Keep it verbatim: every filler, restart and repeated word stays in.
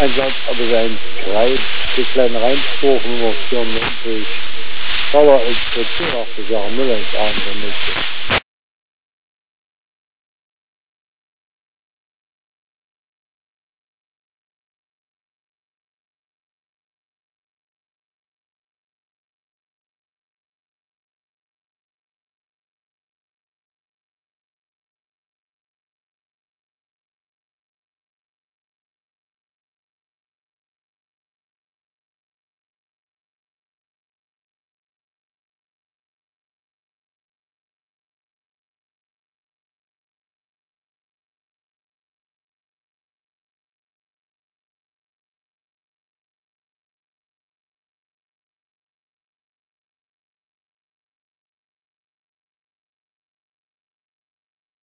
Einsatz aber sein Kreis, die kleinen Reinspruchen, was für ein Mensch, Dauer ist für Zurach, das ist auch Müller ins andere Mitte.